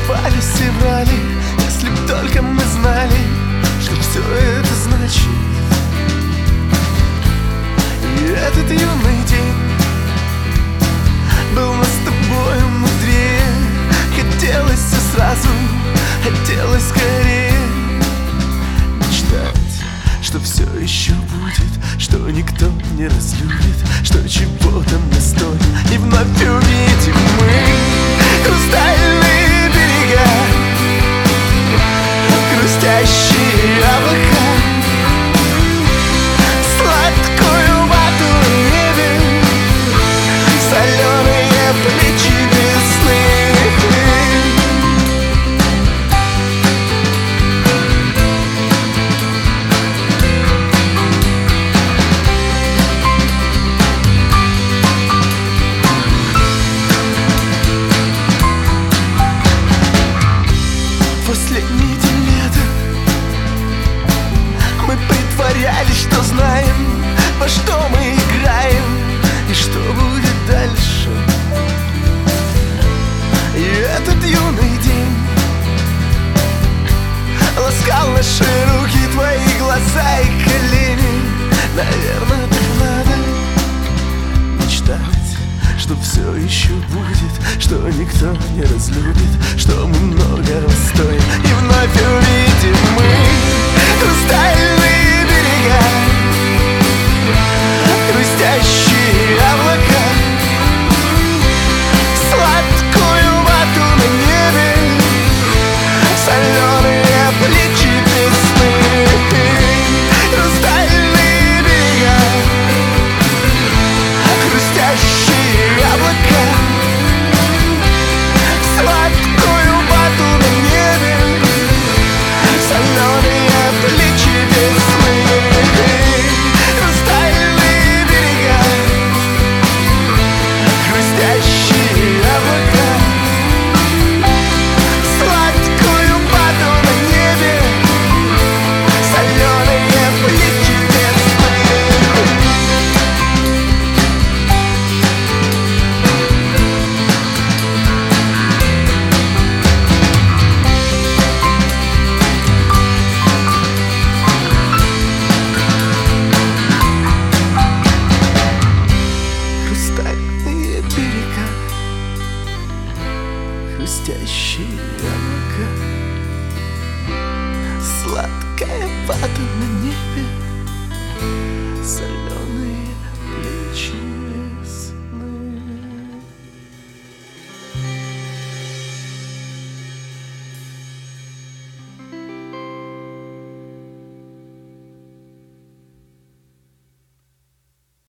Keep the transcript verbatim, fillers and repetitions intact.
целовались и врали. Если б только мы знали, что все это значит. И этот юный день был нас с тобой мудрее. Хотелось все сразу, хотелось скорее мечтать, что все еще будет, что никто не разлюбит, что чего-то не стоит. И вновь увидим мы хрустальные берега, хрустящие облака, сладкую вату в небе, соленые плечи весны. Последний день лета мы притворялись, что знаем, во что мы играем и что будет дальше. И этот юный день ласкал наши руки, твои глаза и колени. Наверное, так надо мечтать, что все еще будет, что никто не разлюбит, что